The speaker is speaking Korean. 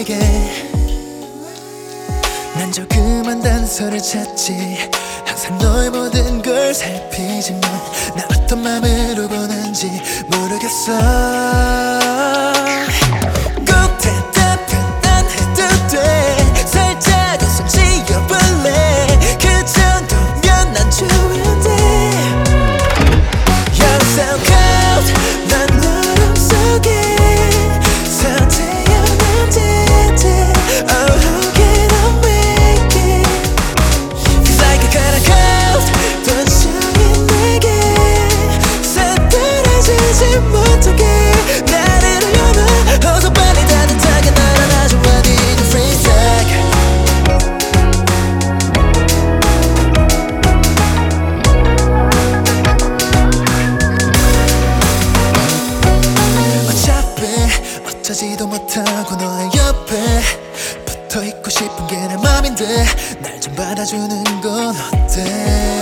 너에게 난 조그만 단서를 찾지. 항상 너의 모든 걸 살피지만 나 어떤 맘으로 보는지 모르겠어. 꼭 대답은 안 해도 돼. 살짝 웃음 지어볼래. 그 정도면 난 좋은데. You're so cold. 난 너름 속에 서태어난 듯해. Oh, who can I make it? Cause I get kinda cold. 번쩍인 내게 서투러지지 못하게 나를 올려놔. 어서 빨리 따뜻하게 날 안아줘. I need a free tag. 어차피 어쩌지도 못하고 너의 옆에 붙어있고 싶은 게 내 맘인데 날 좀 받아주는 건 어때?